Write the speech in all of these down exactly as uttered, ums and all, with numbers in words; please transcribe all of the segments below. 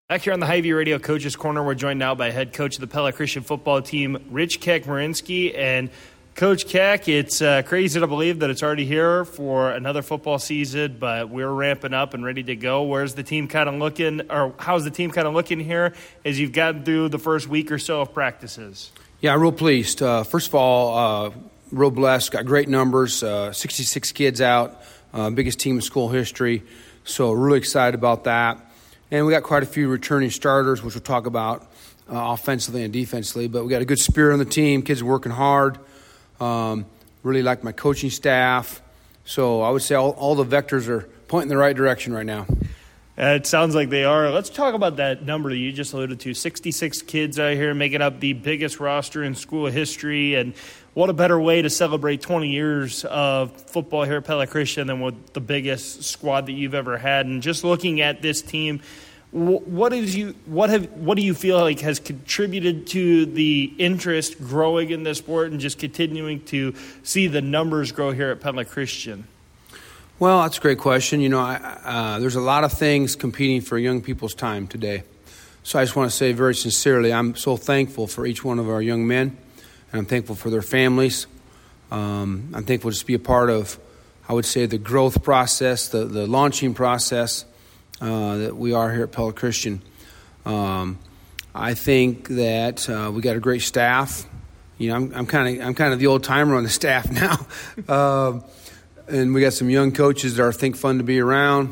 Back here on the Hy-Vee Radio Coaches Corner, we're joined now by head coach of the Pella Christian football team, Rich Kachmerinsky. And Coach Kach, it's uh, crazy to believe that it's already here for another football season, but we're ramping up and ready to go. Where's the team kind of looking, or how's the team kind of looking here as you've gotten through the first week or so of practices? Yeah, real pleased. Uh, first of all, uh, real blessed. Got great numbers, uh, sixty-six kids out, uh, biggest team in school history. So really excited about that. And we got quite a few returning starters, which we'll talk about uh, offensively and defensively. But we got a good spirit on the team. Kids are working hard. Um, really like my coaching staff. So I would say all, all the vectors are pointing in the right direction right now. Uh, it sounds like they are. Let's talk about that number that you just alluded to. sixty-six kids out here making up the biggest roster in school history. And what a better way to celebrate twenty years of football here at Pella Christian than with the biggest squad that you've ever had. And just looking at this team, what is you what have what do you feel like has contributed to the interest growing in this sport and just continuing to see the numbers grow here at Pella Christian? Well, that's a great question. You know, I, uh, there's a lot of things competing for young people's time today. So I just want to say very sincerely, I'm so thankful for each one of our young men, and I'm thankful for their families. Um, I'm thankful to just be a part of, I would say, the growth process, the, the launching process uh, that we are here at Pella Christian. Um, I think that uh, we got a great staff. You know, I'm, I'm kind of I'm kind of the old timer on the staff now. uh, And we got some young coaches that are, I think, fun to be around.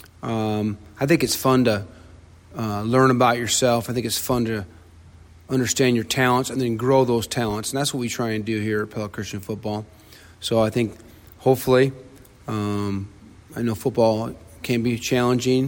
Um, I think it's fun to uh, learn about yourself. I think it's fun to understand your talents and then grow those talents. And that's what we try and do here at Pella Christian Football. So I think, hopefully, um, I know football can be challenging.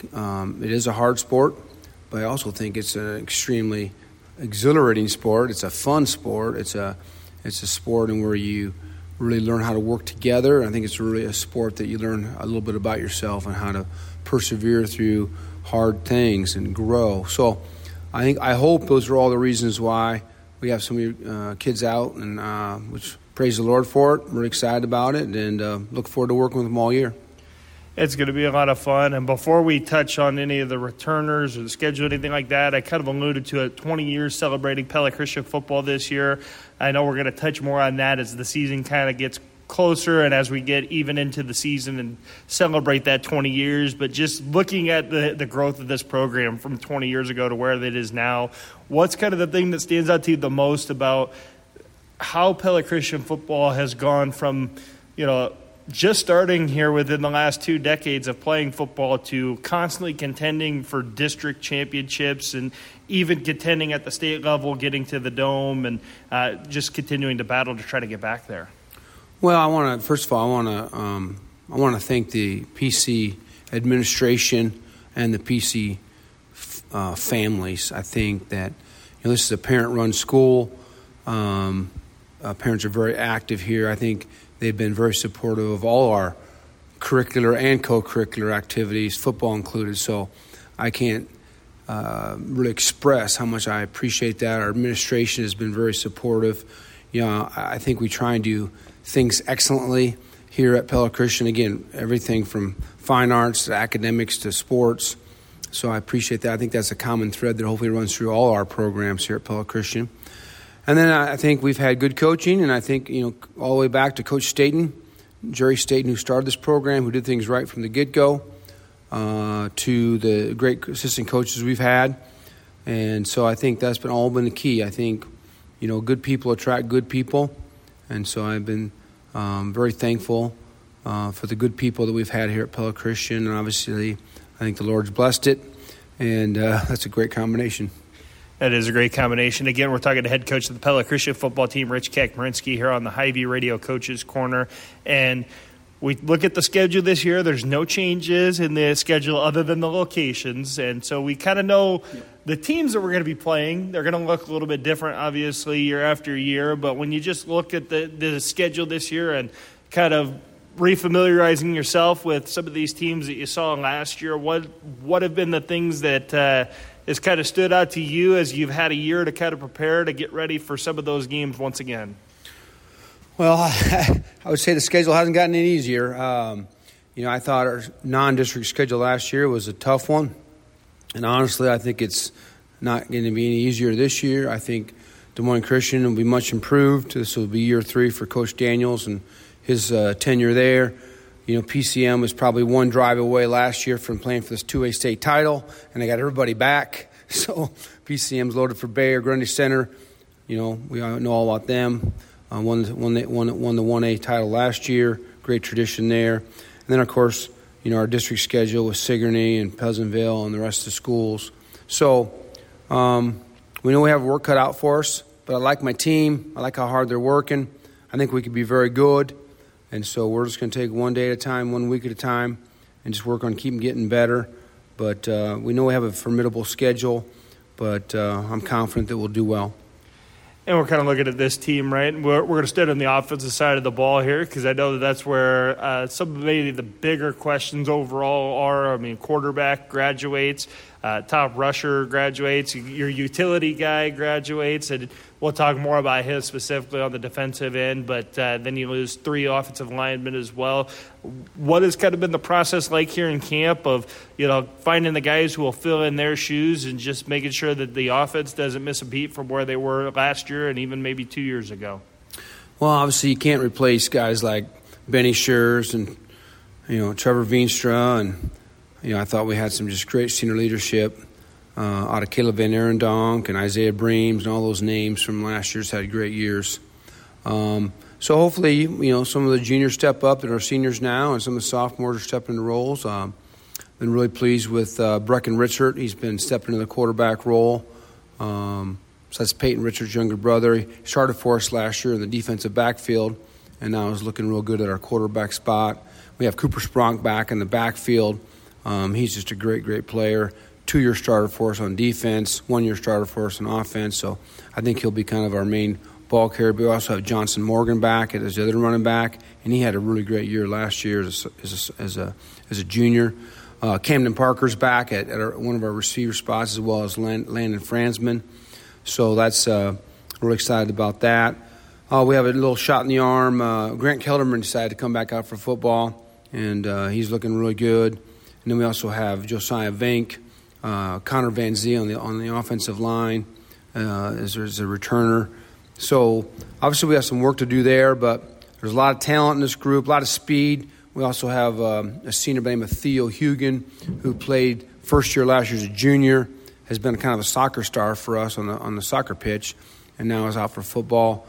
Um, it is a hard sport, but I also think it's an extremely exhilarating sport. It's a fun sport. It's a, it's a sport in where you really learn how to work together. I think it's really a sport that you learn a little bit about yourself and how to persevere through hard things and grow. So I think I hope those are all the reasons why we have so many uh, kids out, and uh, which praise the Lord for it. We're excited about it and uh, look forward to working with them all year. It's going to be a lot of fun. And before we touch on any of the returners or the schedule, anything like that, I kind of alluded to it, twenty years celebrating Pella Christian football this year. I know we're going to touch more on that as the season kind of gets closer and as we get even into the season and celebrate that twenty years. But just looking at the, the growth of this program from twenty years ago to where it is now, what's kind of the thing that stands out to you the most about how Pella Christian football has gone from, you know, just starting here within the last two decades of playing football to constantly contending for district championships and even contending at the state level, getting to the Dome, and uh, just continuing to battle to try to get back there? Well, I want to first of all, I want to um, I want to thank the P C administration and the P C uh, families. I think that, you know, this is a parent-run school. Um, uh, parents are very active here. I think they've been very supportive of all our curricular and co-curricular activities, football included. So I can't uh, really express how much I appreciate that. Our administration has been very supportive. You know, I think we try and do things excellently here at Pella Christian. Again, everything from fine arts to academics to sports. So I appreciate that. I think that's a common thread that hopefully runs through all our programs here at Pella Christian. And then I think we've had good coaching, and I think, you know, all the way back to Coach Staten, Jerry Staten, who started this program, who did things right from the get-go, uh, to the great assistant coaches we've had. And so I think that's been all been the key. I think, you know, good people attract good people, and so I've been um, very thankful uh, for the good people that we've had here at Pella Christian, and obviously I think the Lord's blessed it, and uh, that's a great combination. That is a great combination. Again, we're talking to head coach of the Pella Christian football team, Rich Kachmerinsky, here on the Hy-Vee Radio Coaches Corner. And we look at the schedule this year. There's no changes in the schedule other than the locations. And so we kind of know the teams that we're going to be playing. They're going to look a little bit different, obviously, year after year. But when you just look at the, the schedule this year and kind of refamiliarizing yourself with some of these teams that you saw last year, what what have been the things that uh, has kind of stood out to you as you've had a year to kind of prepare to get ready for some of those games once again? Well, I would say the schedule hasn't gotten any easier. Um, you know, I thought our non-district schedule last year was a tough one. And honestly, I think it's not going to be any easier this year. I think Des Moines Christian will be much improved. This will be year three for Coach Daniels and his uh, tenure there. You know, P C M was probably one drive away last year from playing for this two A state title, and they got everybody back. So P C M's loaded for Bayer, Grundy Center. You know, we all know all about them. Uh, won, won, the, won, won the one A title last year. Great tradition there. And then, of course, you know, our district schedule with Sigourney and Pleasantville and the rest of the schools. So um, we know we have work cut out for us, but I like my team. I like how hard they're working. I think we could be very good. And so we're just going to take one day at a time, one week at a time, and just work on keeping getting better. But uh, we know we have a formidable schedule, but uh, I'm confident that we'll do well. And we're kind of looking at this team, right? We're, we're going to start on the offensive side of the ball here because I know that that's where uh, some of maybe the bigger questions overall are. I mean, quarterback graduates, uh, top rusher graduates, your utility guy graduates, and we'll talk more about his specifically on the defensive end, but uh, then you lose three offensive linemen as well. What has kind of been the process like here in camp of, you know, finding the guys who will fill in their shoes and just making sure that the offense doesn't miss a beat from where they were last year and even maybe two years ago? Well, obviously you can't replace guys like Benny Schurz and, you know, Trevor Veenstra, and, you know, I thought we had some just great senior leadership uh, out of Caleb Van Arendonk and Isaiah Breams and all those names from last year's had great years. Um, so hopefully, you know, some of the juniors step up that are seniors now, and some of the sophomores are stepping into roles. Um, been really pleased with uh, Brecken Richard. He's been stepping into the quarterback role. Um, so that's Peyton Richard's younger brother. He started for us last year in the defensive backfield, and now is looking real good at our quarterback spot. We have Cooper Spronk back in the backfield. Um, he's just a great, great player. Two-year starter for us on defense, one-year starter for us on offense. So I think he'll be kind of our main ball carrier. But we also have Johnson Morgan back as the other running back, and he had a really great year last year as a, as a, as a, as a junior. Uh, Camden Parker's back at, at our, one of our receiver spots, as well as Landon Franzman. So that's uh, really excited about that. Uh, we have a little shot in the arm. Uh, Grant Kelderman decided to come back out for football, and uh, he's looking really good. And then we also have Josiah Vink, uh, Connor Van Zee on the on the offensive line uh, as, as a returner. So obviously we have some work to do there, but there's a lot of talent in this group, a lot of speed. We also have um, a senior by the name of Theo Hugan, who played first year last year as a junior, has been kind of a soccer star for us on the on the soccer pitch, and now is out for football.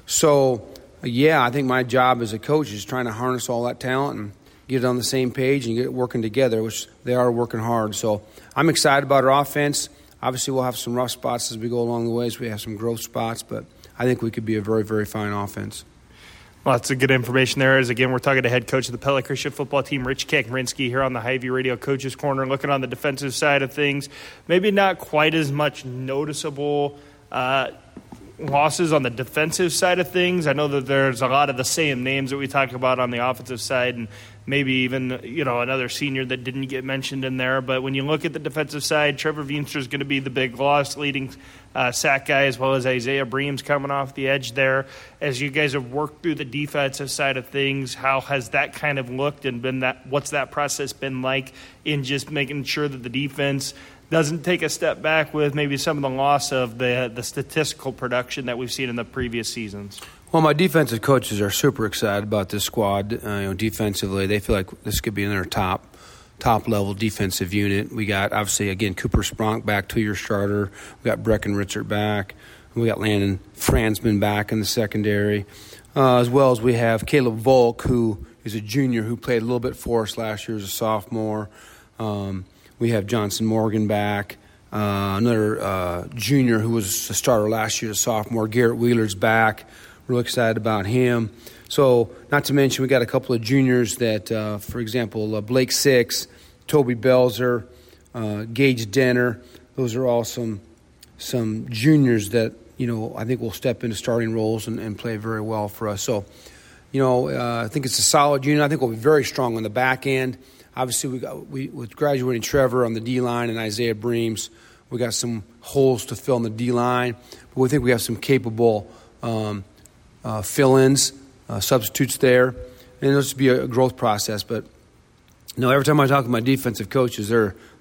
So, yeah, I think my job as a coach is trying to harness all that talent and get it on the same page and get it working together, which they are working hard. So I'm excited about our offense. Obviously, we'll have some rough spots as we go along the way, so we have some growth spots, but I think we could be a very, very fine offense. Lots of good information there. As again, we're talking to head coach of the Pella Christian football team, Rich Kekmerinsky, here on the Hy-Vee Radio Coaches Corner, looking on the defensive side of things. Maybe not quite as much noticeable uh, losses on the defensive side of things. I know that there's a lot of the same names that we talked about on the offensive side, and maybe even, you know, another senior that didn't get mentioned in there. But when you look at the defensive side, Trevor Veenstra is going to be the big loss, leading uh, sack guy, as well as Isaiah Breams coming off the edge there. As you guys have worked through the defensive side of things, how has that kind of looked, and been that? What's that process been like in just making sure that the defense doesn't take a step back with maybe some of the loss of the the statistical production that we've seen in the previous seasons? Well, my defensive coaches are super excited about this squad. Uh, you know, defensively, they feel like this could be in their top top level defensive unit. We got, obviously, again, Cooper Spronk back, two-year starter. We got Brecken Richard back. We got Landon Franzman back in the secondary, uh, as well as we have Caleb Volk, who is a junior who played a little bit for us last year as a sophomore. Um, we have Johnson Morgan back. Uh, another uh, junior who was a starter last year as a sophomore. Garrett Wheeler's back. Real excited about him. So, not to mention, we got a couple of juniors that, uh, for example, uh, Blake Six, Toby Belzer, uh, Gage Denner. Those are all some some juniors that, you know, I think will step into starting roles and, and play very well for us. So, you know, uh, I think it's a solid unit. I think we'll be very strong on the back end. Obviously, we got we with graduating Trevor on the D-line and Isaiah Breams, we got some holes to fill in the D-line. But we think we have some capable um, uh, fill-ins, uh, substitutes there. And it'll just be a growth process. But, you know, every time I talk to my defensive coaches, they're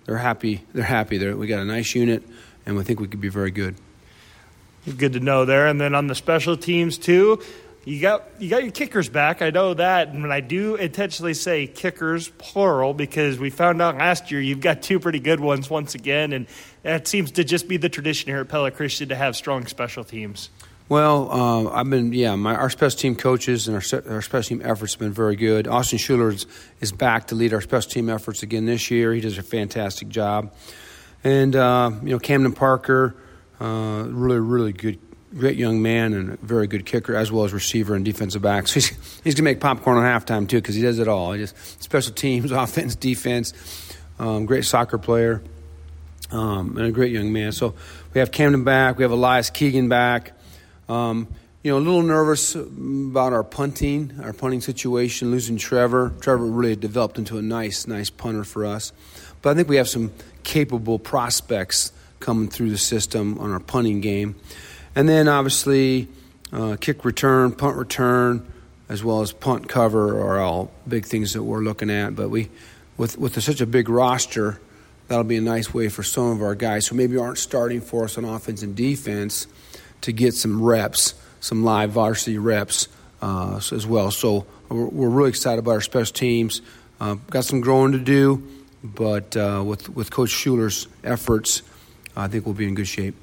they're happy. They're happy. They're, we got a nice unit, and we think we could be very good. Good to know there. And then on the special teams too, you got you got your kickers back. I know that, and I do intentionally say kickers plural because we found out last year you've got two pretty good ones once again, and that seems to just be the tradition here at Pella Christian to have strong special teams. Well, uh, I've been, yeah, my, our special team coaches and our, our special team efforts have been very good. Austin Schuler is, is back to lead our special team efforts again this year. He does a fantastic job. And, uh, you know, Camden Parker, uh, really, really good, great young man and a very good kicker, as well as receiver and defensive back. So he's, he's going to make popcorn on halftime, too, because he does it all. He just special teams, offense, defense, um, great soccer player, um, and a great young man. So we have Camden back. We have Elias Keegan back. Um, you know, a little nervous about our punting, our punting situation, losing Trevor. Trevor really developed into a nice, nice punter for us. But I think we have some capable prospects coming through the system on our punting game. And then, obviously, uh, kick return, punt return, as well as punt cover are all big things that we're looking at. But we, with, with such a big roster, that'll be a nice way for some of our guys who maybe aren't starting for us on offense and defense to get some reps, some live varsity reps uh, as well. So we're, we're really excited about our special teams. Uh, got some growing to do, but uh, with, with Coach Schuler's efforts, I think we'll be in good shape.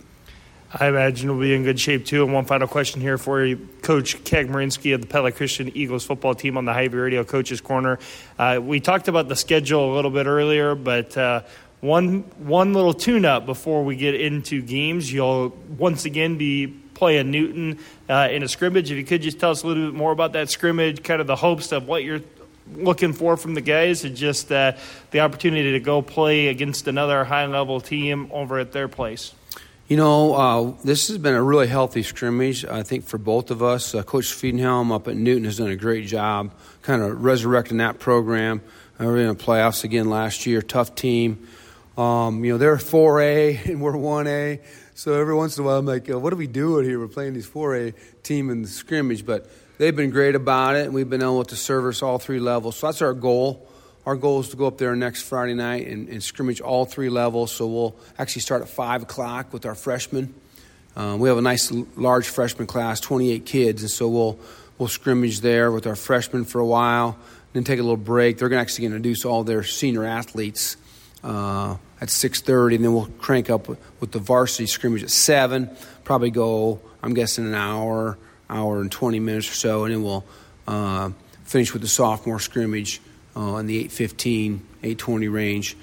I imagine we'll be in good shape, too. And one final question here for you, Coach Kagmarinsky of the Pella Christian Eagles football team on the Hy-Vee Radio Coaches Corner. Uh, we talked about the schedule a little bit earlier, but uh, One one little tune-up before we get into games. You'll once again be playing Newton uh, in a scrimmage. If you could just tell us a little bit more about that scrimmage, kind of the hopes of what you're looking for from the guys, and just uh, the opportunity to go play against another high-level team over at their place. You know, uh, this has been a really healthy scrimmage, I think, for both of us. Uh, Coach Friedenhelm up at Newton has done a great job kind of resurrecting that program. Uh, we were in the playoffs again last year, tough team. Um, you know, they're four A and we're one A. So every once in a while I'm like, what are we doing here? We're playing these four A team in the scrimmage. But they've been great about it, and we've been able to service all three levels. So that's our goal. Our goal is to go up there next Friday night and, and scrimmage all three levels. So we'll actually start at five o'clock with our freshmen. Um, we have a nice large freshman class, twenty-eight kids, and so we'll we'll scrimmage there with our freshmen for a while, then take a little break. They're actually going to introduce all their senior athletes Uh, at six thirty, and then we'll crank up with, with the varsity scrimmage at seven. Probably go, I'm guessing, an hour, hour and twenty minutes or so, and then we'll uh, finish with the sophomore scrimmage uh, in the eight fifteen, eight twenty range.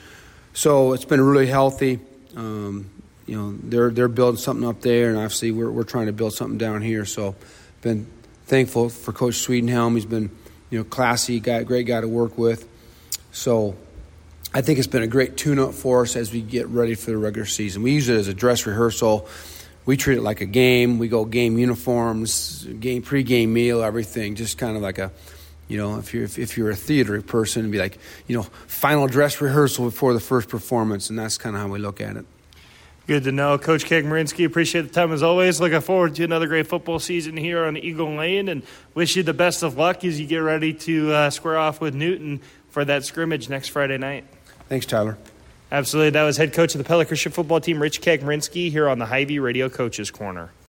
So it's been really healthy. Um, you know, they're they're building something up there, and obviously we're we're trying to build something down here. So, been thankful for Coach Swedenhelm. He's been, you know, classy guy, great guy to work with. So, I think it's been a great tune-up for us as we get ready for the regular season. We use it as a dress rehearsal. We treat it like a game. We go game uniforms, game pre-game meal, everything. Just kind of like a, you know, if you're if, if you're a theater person, it'd be like, you know, final dress rehearsal before the first performance, and that's kind of how we look at it. Good to know. Coach Kagmarinsky, appreciate the time as always. Looking forward to another great football season here on Eagle Lane, and wish you the best of luck as you get ready to uh, square off with Newton for that scrimmage next Friday night. Thanks, Tyler. Absolutely. That was head coach of the Pella Christian football team, Rich Kagmarinsky, here on the Hy-Vee Radio Coaches Corner.